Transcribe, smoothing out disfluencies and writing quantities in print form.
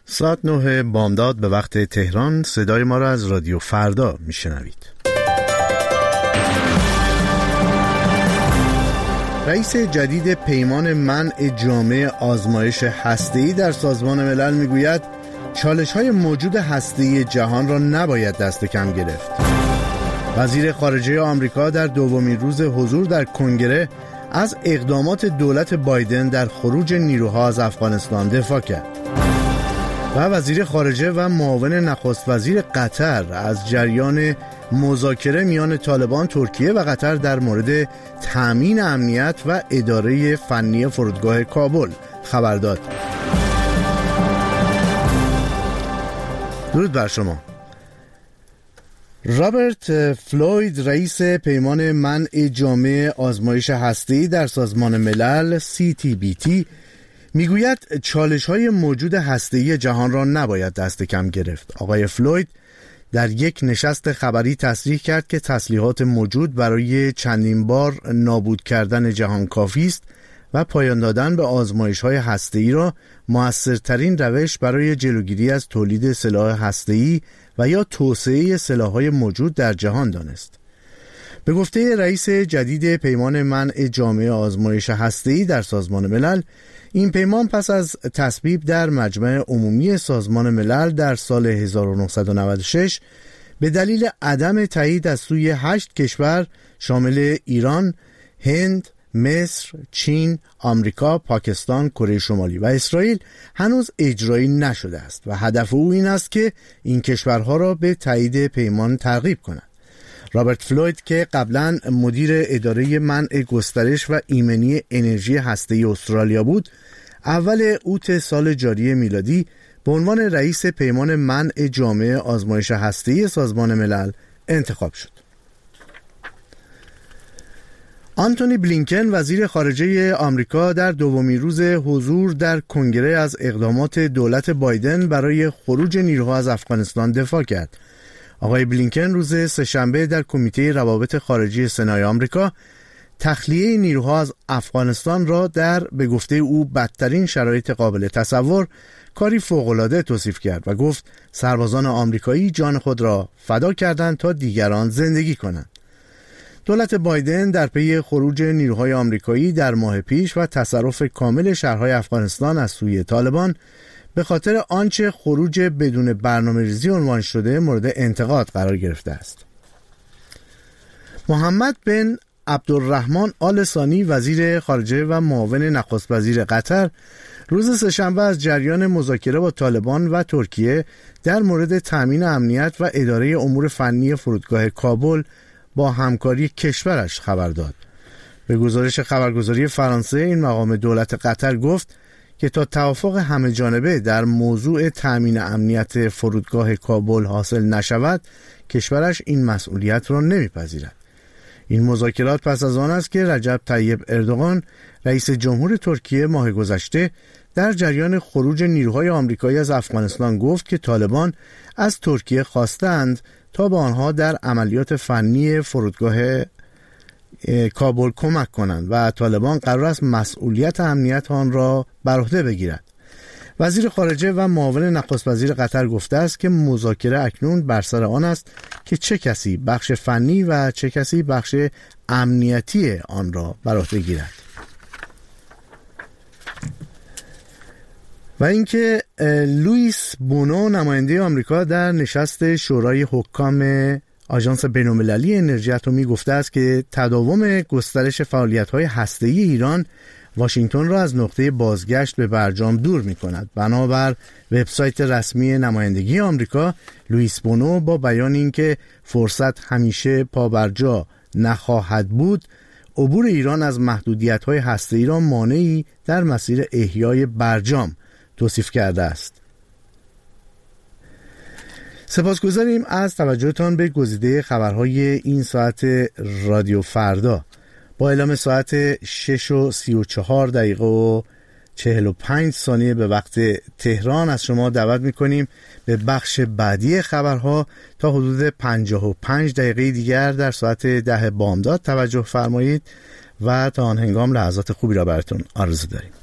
ساعت 9 بامداد به وقت تهران. صدای ما را از رادیو فردا میشنوید. رئیس جدید پیمان منع جامع آزمایش هسته‌ای در سازمان ملل میگوید چالش‌های موجود هسته‌ای جهان را نباید دست کم گرفت. وزیر خارجه آمریکا در دومین روز حضور در کنگره از اقدامات دولت بایدن در خروج نیروها از افغانستان دفاع کرد. و وزیر خارجه و معاون نخست وزیر قطر از جریان مذاکره میان طالبان، ترکیه و قطر در مورد تامین امنیت و اداره فنی فرودگاه کابل خبر داد. درود بر شما. رابرت فلوید، رئیس پیمان منع جامع آزمایش هسته‌ای در سازمان ملل CTBT، میگوید چالش‌های موجود هسته‌ای جهان را نباید دست کم گرفت. آقای فلوید در یک نشست خبری تصریح کرد که تسلیحات موجود برای چندین بار نابود کردن جهان کافی است و پایان دادن به آزمایش‌های هسته‌ای را مؤثرترین روش برای جلوگیری از تولید سلاح هسته‌ای و یا توسعه سلاح‌های موجود در جهان دانست. به گفته رئیس جدید پیمان منع جامع آزمایش هسته‌ای در سازمان ملل، این پیمان پس از تصویب در مجمع عمومی سازمان ملل در سال 1996 به دلیل عدم تایید از سوی 8 کشور شامل ایران، هند، مصر، چین، آمریکا، پاکستان، کره شمالی و اسرائیل هنوز اجرایی نشده است و هدف او این است که این کشورها را به تایید پیمان ترغیب کند. رابرت فلوید که قبلا مدیر اداره منع گسترش و ایمنی انرژی هسته‌ای استرالیا بود، اول اوت سال جاری میلادی به عنوان رئیس پیمان منع جامع آزمایش هسته‌ای سازمان ملل انتخاب شد. آنتونی بلینکن، وزیر خارجه آمریکا، در دومین روز حضور در کنگره از اقدامات دولت بایدن برای خروج نیروها از افغانستان دفاع کرد. آقای بلینکن روز سه‌شنبه در کمیته روابط خارجی سنای آمریکا تخلیه نیروها از افغانستان را در به گفته او بدترین شرایط قابل تصور کاری فوق‌العاده توصیف کرد و گفت سربازان آمریکایی جان خود را فدا کردند تا دیگران زندگی کنند. دولت بایدن در پی خروج نیروهای آمریکایی در ماه پیش و تصرف کامل شهرهای افغانستان از سوی طالبان به خاطر آنچه خروج بدون برنامه‌ریزی عنوان شده مورد انتقاد قرار گرفته است. محمد بن عبدالرحمن آل ثانی، وزیر خارجه و معاون نخست وزیر قطر، روز سه‌شنبه از جریان مذاکره با طالبان و ترکیه در مورد تامین امنیت و اداره امور فنی فرودگاه کابل با همکاری کشورش خبر داد. به گزارش خبرگزاری فرانسه، این مقام دولت قطر گفت که تا توافق همه جانبه در موضوع تامین امنیت فرودگاه کابل حاصل نشود، کشورش این مسئولیت را نمیپذیرد. این مذاکرات پس از آن است که رجب طیب اردوغان، رئیس جمهور ترکیه، ماه گذشته در جریان خروج نیروهای آمریکایی از افغانستان گفت که طالبان از ترکیه خواستند تا به آنها در عملیات فنی فرودگاه کابل کمک کنند و طالبان قرار است مسئولیت امنیت آن را بر عهده بگیرد. وزیر خارجه و معاون نخست وزیر قطر گفته است که مذاکره اکنون بر سر آن است که چه کسی بخش فنی و چه کسی بخش امنیتی آن را بر عهده گیرد. و اینکه لوئیس بونو، نماینده آمریکا در نشست شورای حکام آژانس بین‌المللی انرژی اتمی، گفته است که تداوم گسترش فعالیت‌های هسته‌ای ایران واشنگتن را از نقطه بازگشت به برجام دور می‌کند. بنابر وبسایت رسمی نمایندگی آمریکا، لوئیس بونو با بیان اینکه فرصت همیشه پابرجا نخواهد بود، عبور ایران از محدودیت‌های هسته‌ای را مانعی در مسیر احیای برجام توصیف کرده است. سپاسگزاریم از توجهتان به گزیده خبرهای این ساعت رادیو فردا. با اعلام ساعت 6:34 و 45 ثانیه به وقت تهران از شما دعوت می‌کنیم به بخش بعدی خبرها. تا حدود 55 دقیقه دیگر در ساعت 10 بامداد توجه فرمایید و تا آن هنگام لحظات خوبی را براتون آرزو داریم.